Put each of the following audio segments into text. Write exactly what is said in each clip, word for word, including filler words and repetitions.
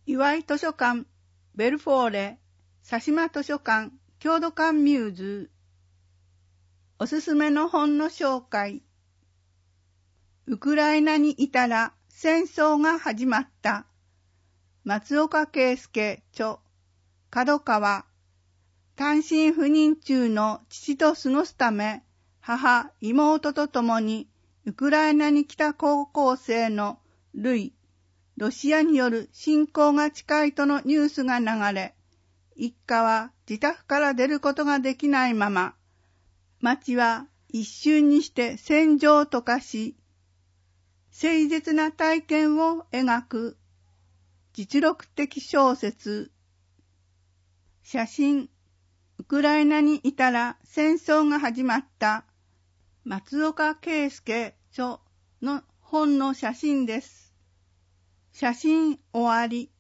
岩井図書館、ベルフォーレ、佐島図書館、郷土館ミューズ。おすすめの本の紹介。ウクライナにいたら戦争が始まった。松岡圭介著、角川。単身赴任中の父と過ごすため、母、妹と共にウクライナに来た高校生のルイ。ロシアによる侵攻が近いとのニュースが流れ、一家は自宅から出ることができないまま、街は一瞬にして戦場と化し、凄絶な体験を描く実録的小説。写真、ウクライナにいたら戦争が始まった。松岡圭介著の本の写真です。写真終わり。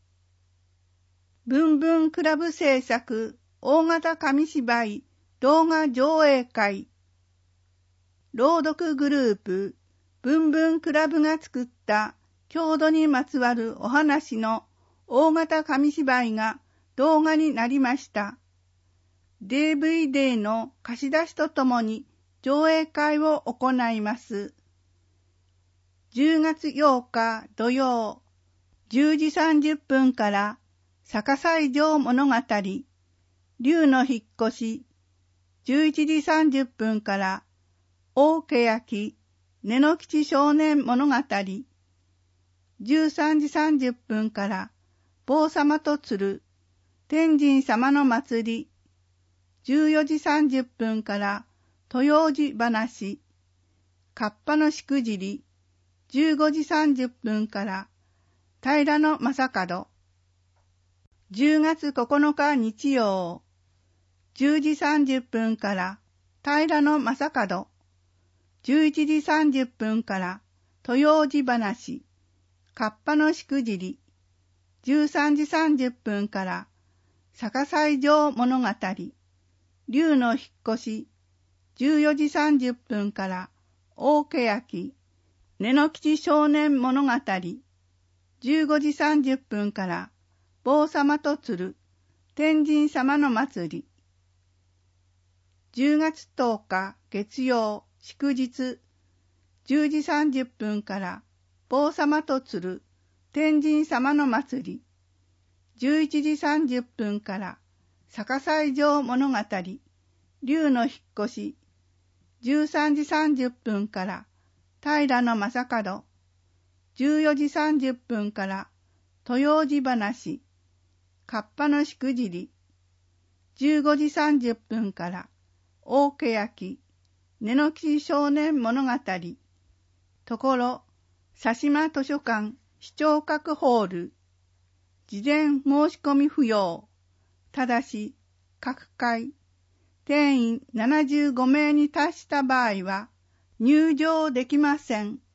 ブンブンクラブ制作大型紙芝居動画上映会。朗読グループブンブンクラブが作った郷土にまつわるお話の大型紙芝居が動画になりました。ディーブイディー の貸し出しとともに上映会を行います。じゅうがつようか土曜、じゅうじさんじゅっぷんから逆西城物語、竜の引っ越し、じゅういちじさんじゅっぷんから大欅、根の吉少年物語、じゅうさんじさんじゅっぷんから坊様と鶴、天神様の祭り、じゅうよじさんじゅっぷんから豊王子話、カッパのしくじり、じゅうごじさんじゅっぷんから平野正門、じゅうがつここのか日曜、じゅうじさんじゅっぷんから平野正門、じゅういちじさんじゅっぷんから豊王子話、カッパのしくじり、じゅうさんじさんじゅっぷんから逆西城物語、竜の引っ越し、じゅうよじさんじゅっぷんから大欅、根の吉少年物語、じゅうごじさんじゅっぷんから坊様と鶴、天神様の祭り。じゅうがつとおか月曜祝日、じゅうじさんじゅっぷんから坊様と鶴、天神様の祭り。じゅういちじさんじゅっぷんから逆西城物語、竜の引っ越し。じゅうさんじさんじゅっぷんから平野正門、じゅうよじさんじゅっぷんから豊王子話、カッパのしくじり、じゅうごじさんじゅっぷんから大欅、根の吉少年物語、ところ、佐島図書館視聴覚ホール、事前申し込み不要、ただし各回、定員ななじゅうごめいに達した場合は入場できません。